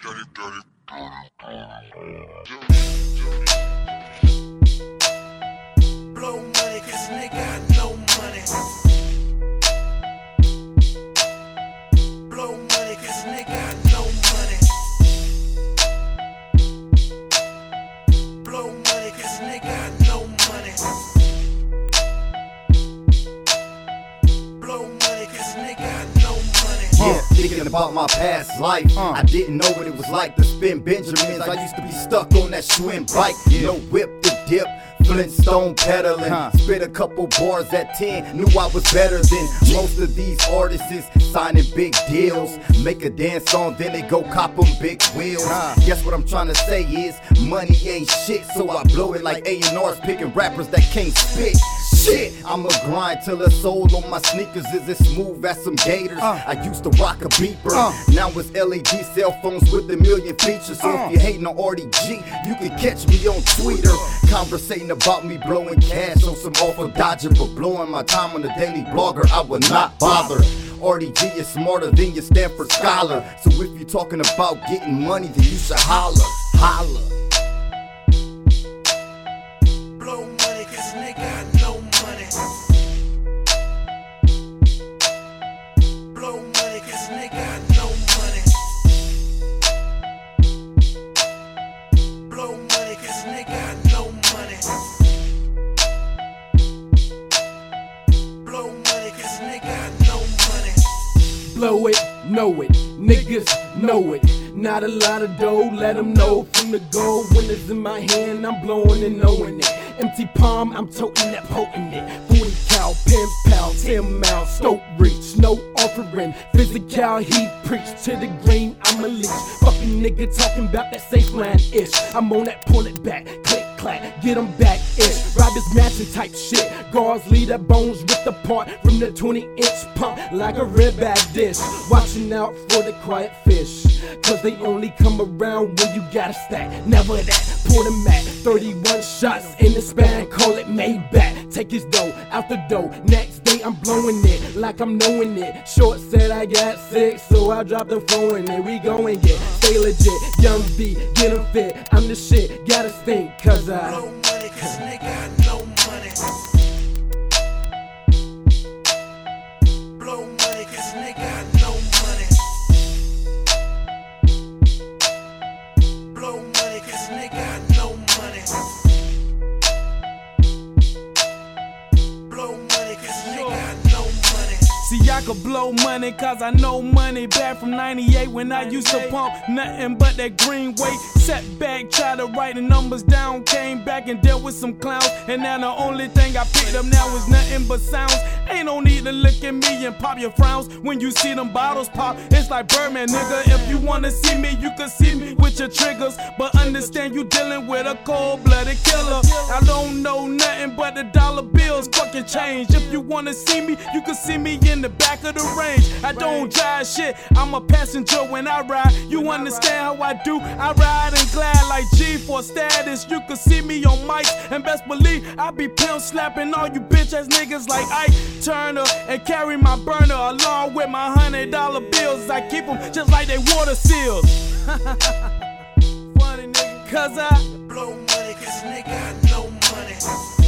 Blow money, cause nigga got no money. Blow money, cause nigga got no money. Blow money, cause nigga got no money. Blow money, cause nigga got no money. Yeah, thinking about my past life. I didn't know what it was like to spin Benjamins. I used to be stuck on that Schwinn bike. No whip to dip, Flintstone pedaling. Spit a couple bars at 10, knew I was better than most of these artists. Signing big deals, make a dance song, then they go cop them big wheels. Guess what I'm trying to say is, money ain't shit, so I blow it like A&R's picking rappers that can't spit. Shit, I'ma grind till the sole on my sneakers is as smooth as some gators. I used to rock a beeper, now it's LED cell phones with a million features. So if you hating on RDG, you can catch me on Twitter, conversating about me blowing cash on some awful dodger, but blowing my time on the Daily Blogger, I would not bother. RDG is smarter than your Stanford scholar, so if you're talking about getting money, then you should holler, holler. Blow money, cause nigga got no money. Blow money, cause nigga got no money. Blow money, cause nigga got no money. Blow money, cause nigga got no money. Blow it, know it, niggas know it. Not a lot of dough, let them know from the go. When it's in my hand, I'm blowing and knowing it. Empty palm, I'm toting that potent it. 40 cal, pen pal, 10 mile, stoke reach, no offering. Physical, he preach to the green, I'm a leech. Fucking nigga talking about that safe line ish. I'm on that, pull it back, click clack, get them back ish. Robbers matching type shit. Guards leave their bones ripped apart from the 20-inch pump like a ribeye dish. Watching out for the quiet fish, cause they only come around when you got a stack. Never that, pull the mat, 31 shots in the span, call it Maybach. Take his dough, out the dough, next day I'm blowing it like I'm knowing it. Short said I got sick, so I dropped the phone and we going get. Stay legit, young B, get him fit, I'm the shit, gotta stink, cause I blow money, cause nigga got no money. Blow money, cause nigga got no money. Blow money, cause nigga got no money. Blow money, cause nigga got no money. See, I could blow money cause I know money. Back from 98 when I used to pump nothing but that green weight. Sat back, tried to write the numbers down, came back and dealt with some clowns. And now the only thing I picked up now is nothing but sounds. Ain't no need to look at me and pop your frowns when you see them bottles pop. It's like Birdman, nigga. If you wanna see me, you can see me with your triggers. But understand you dealing with a cold-blooded killer. I don't know nothing but the dollar bills, fucking change. If you wanna see me, you can see me in the back of the range. I don't drive shit, I'm a passenger when I ride. You understand how I do? I ride and glide like G for status. You can see me on mics, and best believe I be pimp slapping all you bitch ass niggas like Ike Turner, and carry my burner along with my $100 bills. I keep them just like they water seals. Funny nigga, cause I blow money, cause nigga got no money.